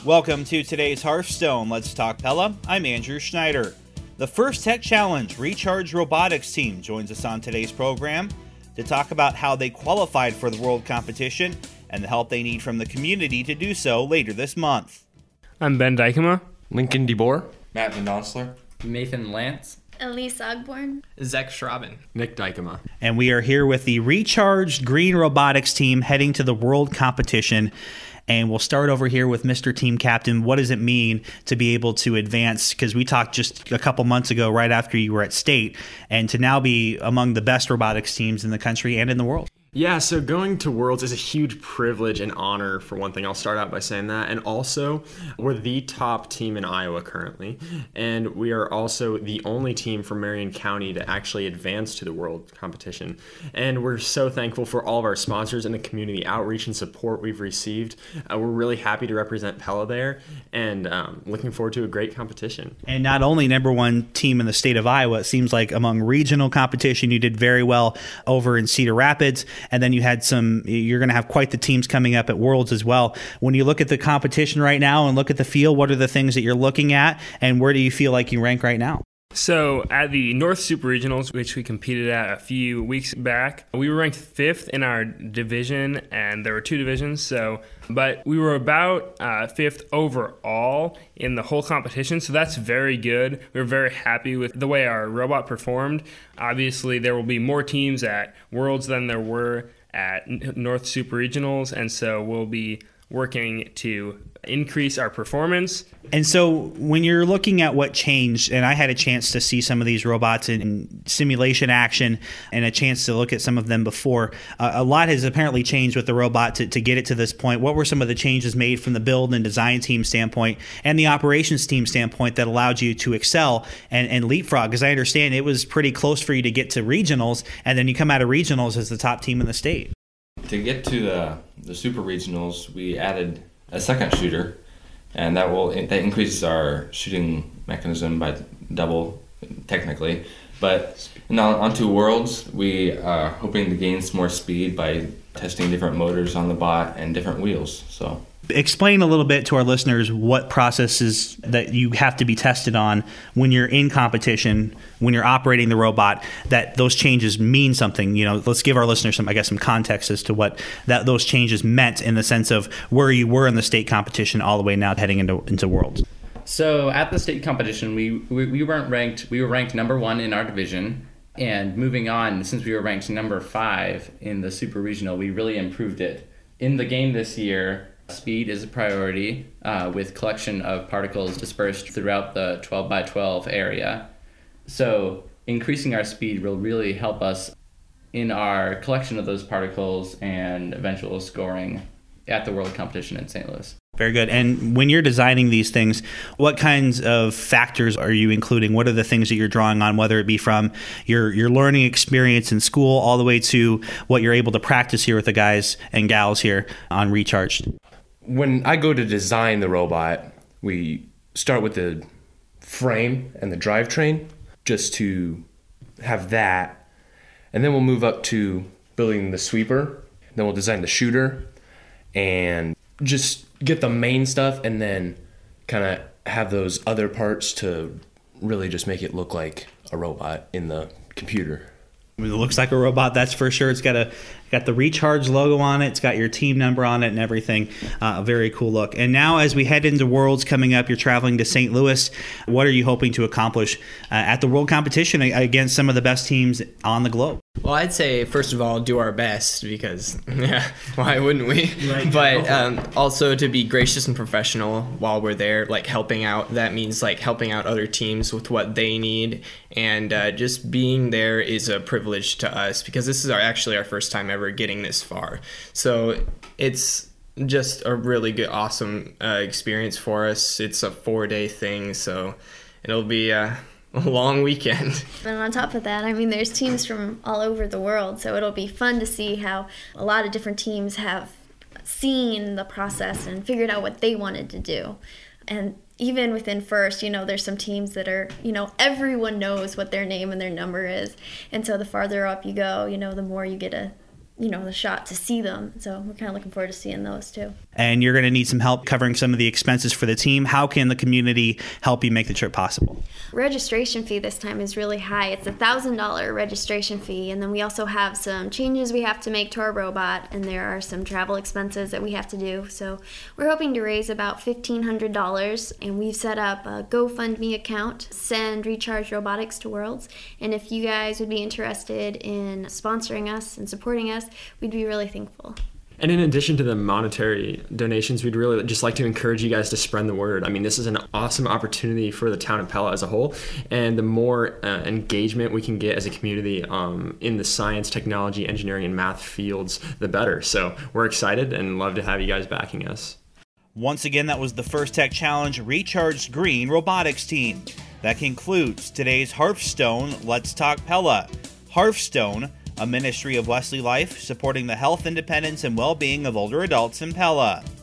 Welcome to today's Hearthstone Let's Talk Pella. I'm Andrew Schneider. The First Tech Challenge Recharge Robotics team joins us on today's program to talk about how they qualified for the world competition and the help they need from the community to do so later this month. I'm Ben Dykema. Lincoln DeBoer. Matt Van Donsler. Nathan Lance. Elise Ogborn. Zach Schraben. Nick Dykema. And we are here with the Recharged Green Robotics team heading to the world competition. And we'll start over here with Mr. Team Captain. What does it mean to be able to advance? Because we talked just a couple months ago, right after you were at state, and to now be among the best robotics teams in the country and in the world. Yeah, so going to Worlds is a huge privilege and honor, for one thing. I'll start out by saying that. And also, we're the top team in Iowa currently. And we are also the only team from Marion County to actually advance to the world competition. And we're so thankful for all of our sponsors and the community outreach and support we've received. We're really happy to represent Pella there and looking forward to a great competition. And not only number one team in the state of Iowa, it seems like among regional competition, you did very well over in Cedar Rapids. And then you had you're going to have quite the teams coming up at Worlds as well. When you look at the competition right now and look at the field, what are the things that you're looking at and where do you feel like you rank right now? So at the North Super Regionals, which we competed at a few weeks back, we were ranked 5th in our division, and there were 2 divisions. But we were about 5th overall in the whole competition, so that's very good. We were very happy with the way our robot performed. Obviously, there will be more teams at Worlds than there were at North Super Regionals, and so we'll be working to increase our performance. And so when you're looking at what changed, and I had a chance to see some of these robots in simulation action and a chance to look at some of them before, a lot has apparently changed with the robot to get it to this point. What were some of the changes made from the build and design team standpoint and the operations team standpoint that allowed you to excel and leapfrog? Because I understand it was pretty close for you to get to regionals, and then you come out of regionals as the top team in the state. To get to the super regionals, we added a second shooter, and that increases our shooting mechanism by double, technically. But now onto Worlds, we are hoping to gain some more speed by testing different motors on the bot and different wheels. So explain a little bit to our listeners what processes that you have to be tested on when you're in competition, when you're operating the robot, that those changes mean something. You know, let's give our listeners some context as to what those changes meant in the sense of where you were in the state competition all the way now heading into Worlds. So at the state competition, we weren't ranked. We were ranked number 1 in our division. And moving on, since we were ranked number 5 in the super regional, we really improved it. In the game this year, speed is a priority with collection of particles dispersed throughout the 12 by 12 area. So increasing our speed will really help us in our collection of those particles and eventual scoring at the world competition in St. Louis. Very good. And when you're designing these things, what kinds of factors are you including? What are the things that you're drawing on, whether it be from your learning experience in school all the way to what you're able to practice here with the guys and gals here on Recharged? When I go to design the robot, we start with the frame and the drivetrain just to have that. And then we'll move up to building the sweeper. Then we'll design the shooter and just get the main stuff and then kind of have those other parts to really just make it look like a robot in the computer. It looks like a robot, that's for sure. It's got the Recharge logo on it. It's got your team number on it and everything. A very cool look. And now as we head into Worlds coming up, you're traveling to St. Louis. What are you hoping to accomplish at the world competition against some of the best teams on the globe? Well, I'd say, first of all, do our best because, why wouldn't we? Right. But also to be gracious and professional while we're there, like helping out. That means like helping out other teams with what they need. And just being there is a privilege to us because this is actually our first time ever getting this far. So it's just a really good, awesome experience for us. It's a 4-day thing, so it'll be a long weekend. And on top of that, I mean, there's teams from all over the world, so it'll be fun to see how a lot of different teams have seen the process and figured out what they wanted to do. And even within first, there's some teams that are, everyone knows what their name and their number is. And so the farther up you go, the more you get to the shot to see them. So we're kind of looking forward to seeing those too. And you're going to need some help covering some of the expenses for the team. How can the community help you make the trip possible? Registration fee this time is really high. It's $1,000 registration fee, and then we also have some changes we have to make to our robot, and there are some travel expenses that we have to do. So we're hoping to raise about $1,500, and we've set up a GoFundMe account, Send Recharge Robotics to Worlds. And if you guys would be interested in sponsoring us and supporting us, we'd be really thankful. And in addition to the monetary donations, we'd really just like to encourage you guys to spread the word. I mean, this is an awesome opportunity for the town of Pella as a whole. And the more engagement we can get as a community in the science, technology, engineering, and math fields, the better. So we're excited and love to have you guys backing us. Once again, that was the First Tech Challenge Recharged Green Robotics team. That concludes today's Hearthstone Let's Talk Pella. Hearthstone, a ministry of Wesley Life supporting the health, independence, and well-being of older adults in Pella.